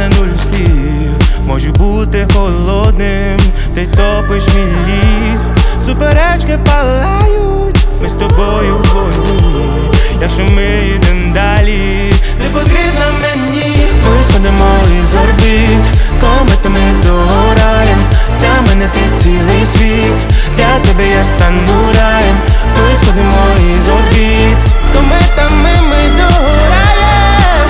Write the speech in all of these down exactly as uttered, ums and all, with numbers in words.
нуль слів. Можу бути холодним, ти топиш мій лід. Суперечки палають, ми з тобою в вогні. Якщо ми йдем далі, ти потрібна мені. Ми сходимо із орбіт, кометами догораєм. Для мене ти цілий світ, для тебе я стану раєм. Ми сходимо із орбіт, кометами ми догораєм.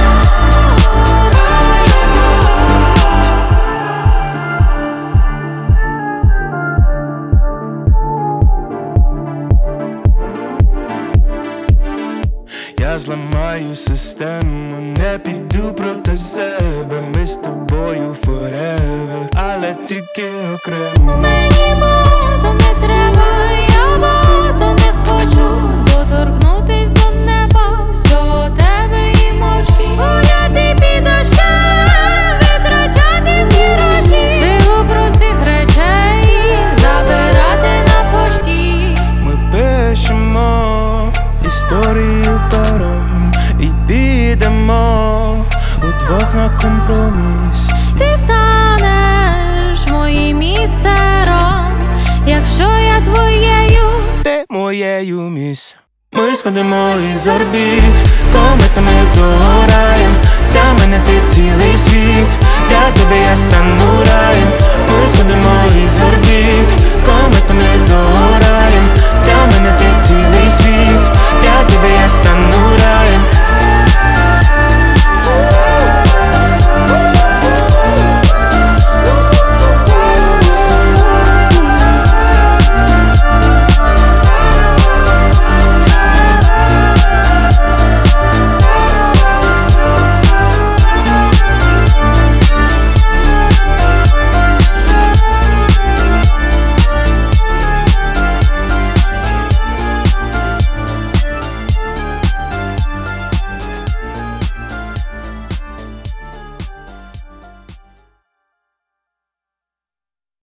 Я зламаю систему, не піду проти себе. Ми з тобою forever, але тільки окремо. Мені багато не треба, я багато не хочу. Доторкнутись до неба, всього тебе і мовчки. Гуляти під дощем, витрачати всі гроші. Силу простих речей забирати на пошті. Ми пишемо історію паром і підемо удвох на компроміс. Ти станеш моїм містером, якщо я твоєю. Ти моєю міс. Ми сходимо із орбіт, кометами догораєм. Для мене ти цілий світ,